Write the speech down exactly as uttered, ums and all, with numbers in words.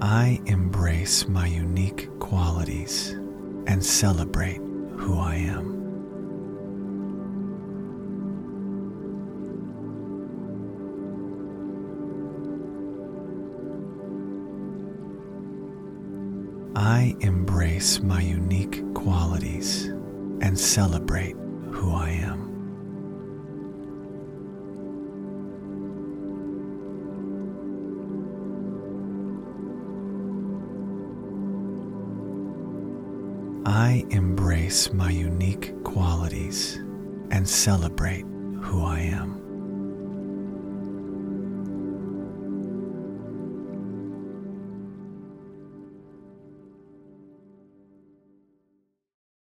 I embrace my unique qualities and celebrate who I am. I embrace my unique qualities and celebrate who I am. I embrace my unique qualities and celebrate who I am.